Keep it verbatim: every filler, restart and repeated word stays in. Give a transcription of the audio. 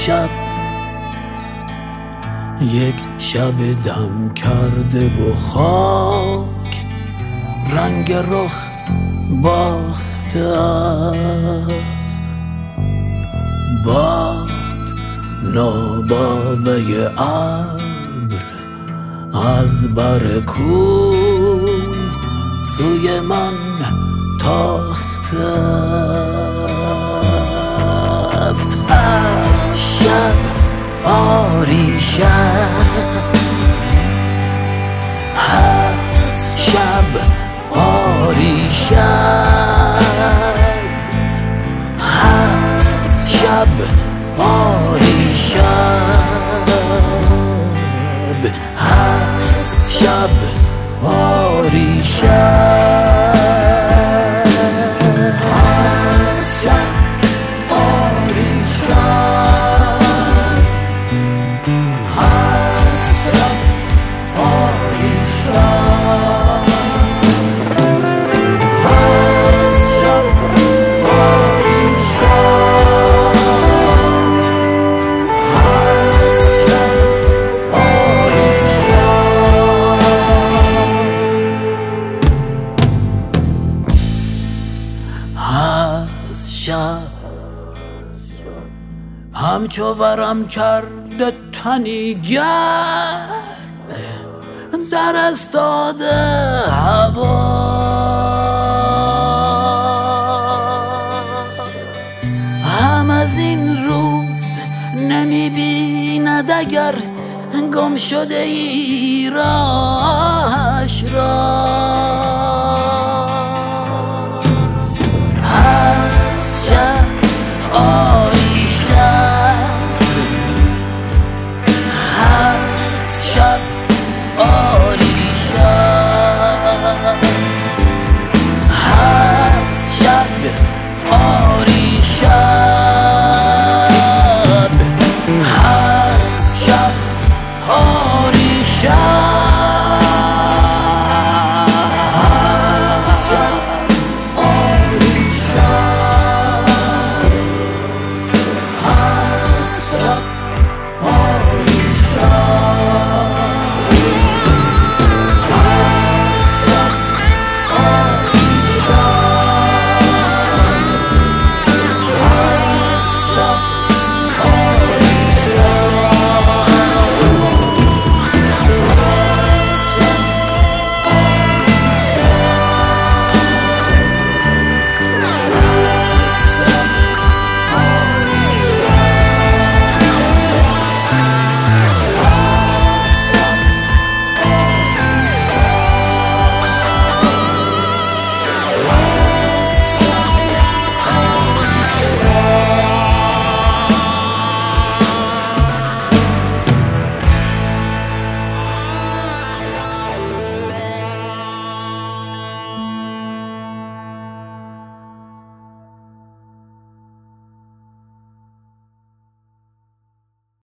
شب یک شب دم کرده و خاک رنگ رخ باخته است. باد ناباوه ابر از بر کوه سوی من تاخته است. از شب آری شب هست شب آری شب هست شب آری شب هست شب آری شب شب همچو ورم کرده تنی گرم در استاده هوا. هم از این روز نمی بیند اگر گم شده ای راهش را.